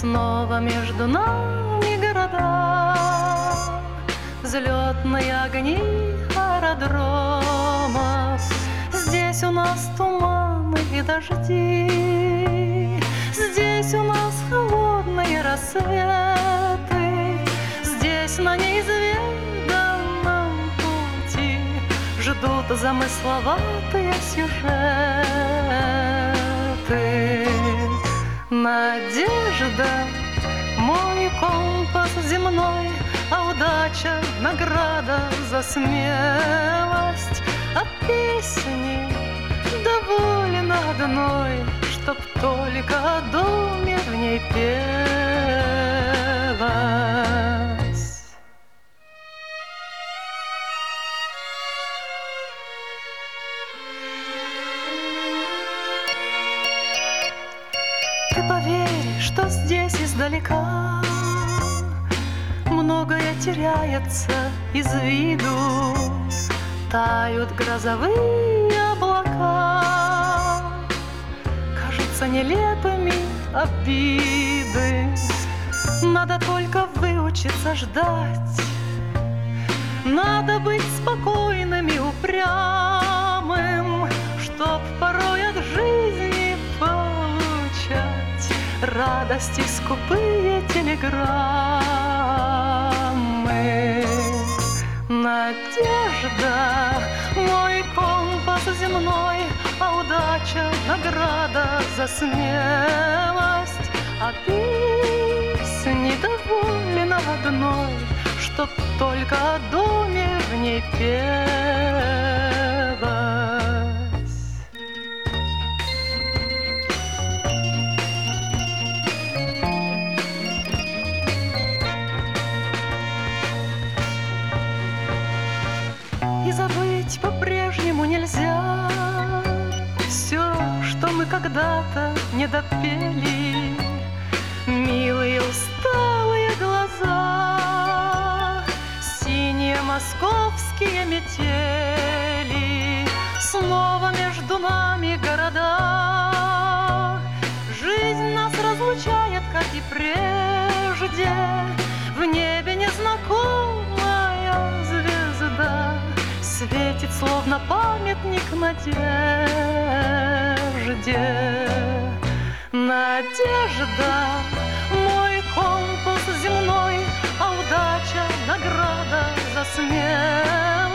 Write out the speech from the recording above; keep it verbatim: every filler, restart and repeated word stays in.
снова между нами города, взлетные огни аэродромов. Здесь у нас туманы и дожди, здесь у нас холодные рассветы, здесь на неизведанном пути ждут замысловатые сюжеты. Надежда — мой компас земной, а удача — награда за смелость. А песни довольно одной, чтоб только о доме в ней пелось. Ты поверь, что здесь издалека многое теряется из виду, тают грозовые облака, кажутся нелепыми обиды. Надо только выучиться ждать, надо быть спокойным и упрямым, чтоб порой от жизни получать радости скупые телеграммы. Надежда — мой компас земной, а удача — награда за смелость. А песни довольно одной, чтоб только о доме в ней пелось. И забыть по-прежнему нельзя все, что мы когда-то не допели. Милые усталые глаза, синие московские метели, снова между нами города. Жизнь нас разлучает, как и прежде, в небе незнакомая звезда светит, словно памятник надежде. Надежда — мой компас земной, а удача — награда за смелость.